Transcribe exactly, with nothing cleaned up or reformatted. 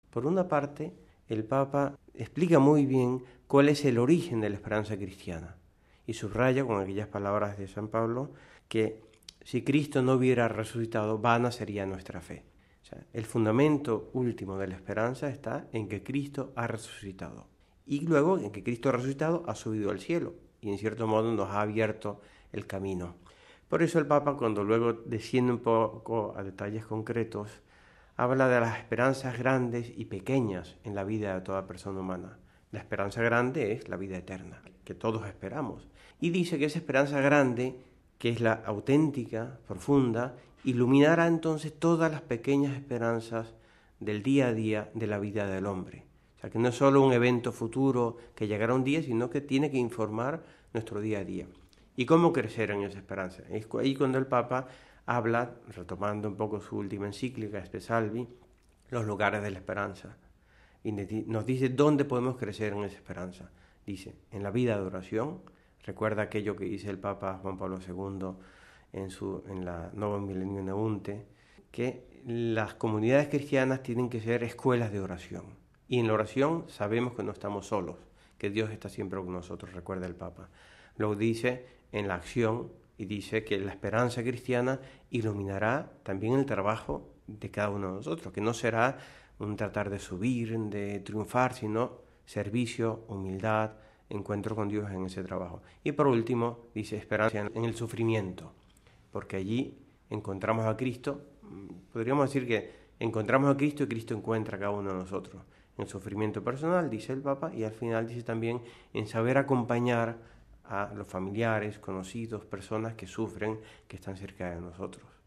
Por una parte, el Papa explica muy bien cuál es el origen de la esperanza cristiana y subraya con aquellas palabras de San Pablo que si Cristo no hubiera resucitado, vana sería nuestra fe. O sea, el fundamento último de la esperanza está en que Cristo ha resucitado y luego en que Cristo ha resucitado ha subido al cielo y en cierto modo nos ha abierto el camino. Por eso el Papa, cuando luego desciende un poco a detalles concretos, habla de las esperanzas grandes y pequeñas en la vida de toda persona humana. La esperanza grande es la vida eterna, que todos esperamos. Y dice que esa esperanza grande, que es la auténtica, profunda, iluminará entonces todas las pequeñas esperanzas del día a día de la vida del hombre. O sea, que no es solo un evento futuro que llegará un día, sino que tiene que informar nuestro día a día. ¿Y cómo crecer en esa esperanza? Es ahí cuando el Papa habla, retomando un poco su última encíclica, Espe Salvi, los lugares de la esperanza. Y nos dice dónde podemos crecer en esa esperanza. Dice, en la vida de oración, recuerda aquello que dice el Papa Juan Pablo segundo en, su, en la Novum Millennium Neunte, que las comunidades cristianas tienen que ser escuelas de oración. Y en la oración sabemos que no estamos solos, que Dios está siempre con nosotros, recuerda el Papa. Lo dice en la acción y dice que la esperanza cristiana iluminará también el trabajo de cada uno de nosotros, que no será un tratar de subir, de triunfar, sino servicio, humildad, encuentro con Dios en ese trabajo. Y por último, dice esperanza en el sufrimiento, porque allí encontramos a Cristo, podríamos decir que encontramos a Cristo y Cristo encuentra a cada uno de nosotros. En el sufrimiento personal, dice el Papa, y al final dice también en saber acompañar a los familiares, conocidos, personas que sufren, que están cerca de nosotros.